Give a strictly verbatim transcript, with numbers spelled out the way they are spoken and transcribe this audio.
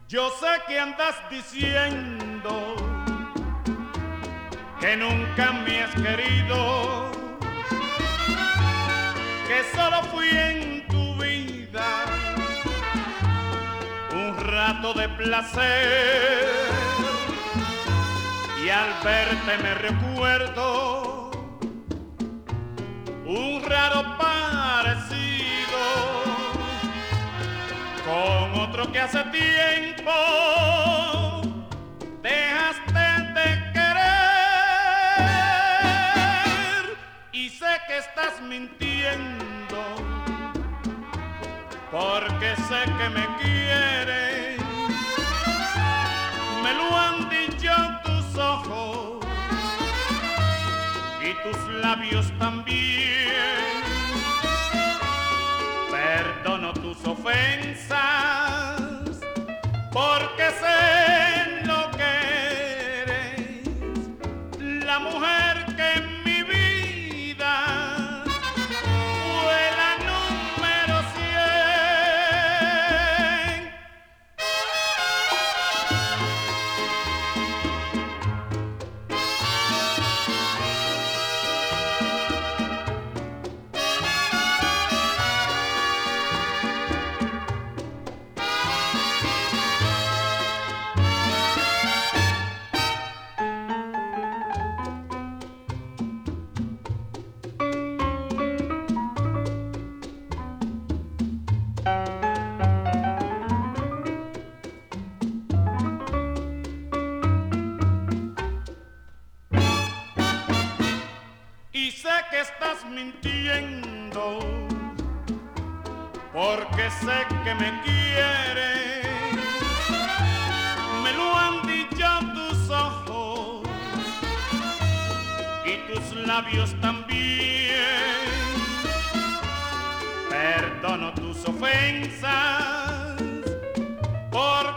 Yo sé que andas diciendo que nunca me has querido, que solo fui en tu vida un rato de placer, y al verte me recuerdo un raro parecido con otro que hace tiempo dejaste de querer, y sé que estás mintiendo porque sé que me quieres. Me lo han dicho tus ojos y tus labios también. Perdono tus ofensas porque sé lo que eres, la mujer que en mi vida fue la número cien. Y sé que estás mintiendo porque sé que me quieres. Me lo han dicho tus ojos y tus labios también. Perdono tus ofensas por